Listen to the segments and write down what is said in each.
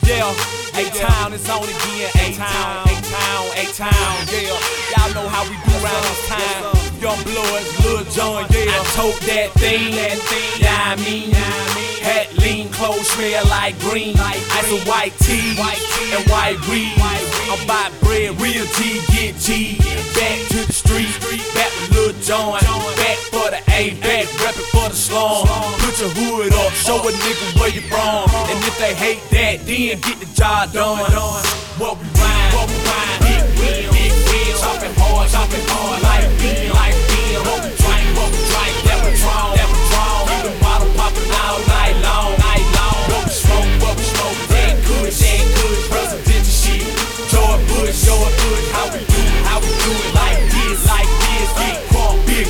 Yeah, A-Town is on again. A-Town, A-Town, A-Town, yeah. Y'all know how we do around this time. Young Bloods, Lil Jon, yeah. I tote that thing, yeah, I mean. Hat lean, clothes smell like green. Ice and white tea and white weed. I'm about bread, real G, get G. Back to the street, back with Lil Jon. Back for the A, back reppin' for the slum. Put your hood up, show a nigga where you from. And if they hate that, then get the job done. What we rhyme, big wheel, chopping hard, like beer, What we drink, that Patron, keep the bottle poppin' all night long. What we smoke, that good, presidential shit. George Bush, how we do it like this, get crunk, big.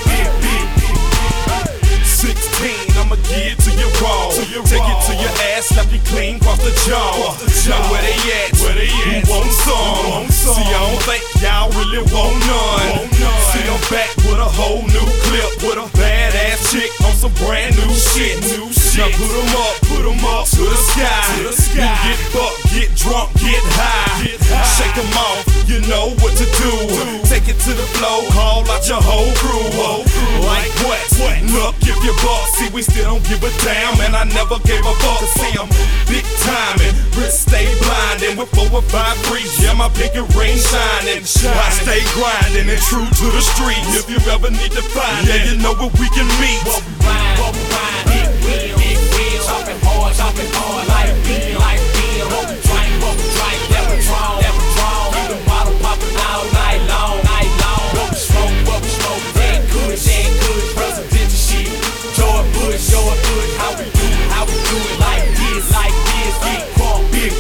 16, I'ma give it to you raw. Take it to your ass, slap you clean, cross the jaw. Now where they at? Who want some? See, I don't think y'all really want none. See, I'm back with a whole new clip, with a badass chick on some brand new shit. Now put 'em up to the sky. You get fucked, get drunk, get high. Shake 'em off, you know what to do. Take it to the floor, call out your whole crew. Like what? Look, if you buck, see we still don't give a damn, and I never gave a fuck. See, I'm big timing, wrist stay blinding with 4 or 5 freaks. Yeah, my pinky ring shining. I stay grinding and true to the street. If you ever need to find it, you know where we can meet. What we rhyme, big wheel, chopping hard, like beer, What we drink, that Patron, keep the bottle poppin' all night long. What we smoke, that good, presidential shit. George Bush, how we do it like this, get crunk, big.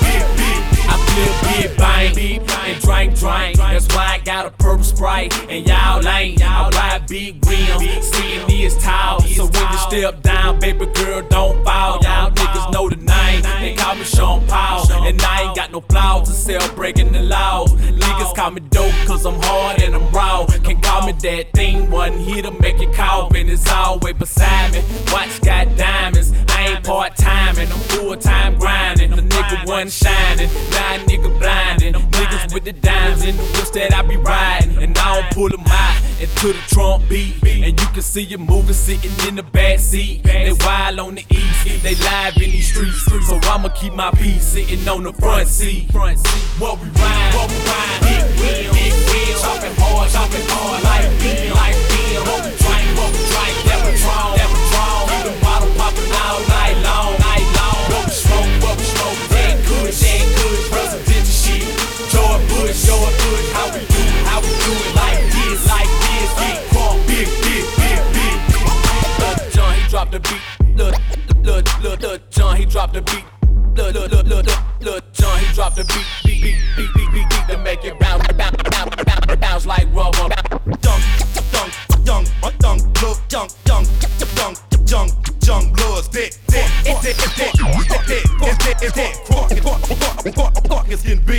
I flip big bang, and drink. That's why I got a purple Sprite, and y'all ain't. I ride big rims, seeing this tall. So when you step down, baby girl, don't fall. Y'all niggas know the name, they call me Sean Paul. And I ain't got no flaws to sell, breaking the law. Niggas call me dope, cause I'm hard and I'm raw. Can call me that thing, one hit to make it cough, and it's always beside me. Watch got diamonds, I ain't part-time, and I'm full-time grinding. The nigga one shining, blind nigga blinding. Niggas with the dimes in the whips that I be riding, and I don't pull them out into the trunk beat. And you can see you moving, sitting in the back seat. They wild on the east, they live in these streets. So I'ma keep my peace, sitting on the front seat. What we rhyme, big wheel, chopping hard, like beer, What we drink, that Patron, keep the bottle poppin' all night long. What we smoke, that good, presidential shit. George Bush, how we do it like this, get crunk, big. Lil Jon, he dropped the beat. Lil Jon, he dropped the beat. Lil Jon, he dropped the beat, to make it bounce like rubber. Young Bloods, it's getting big.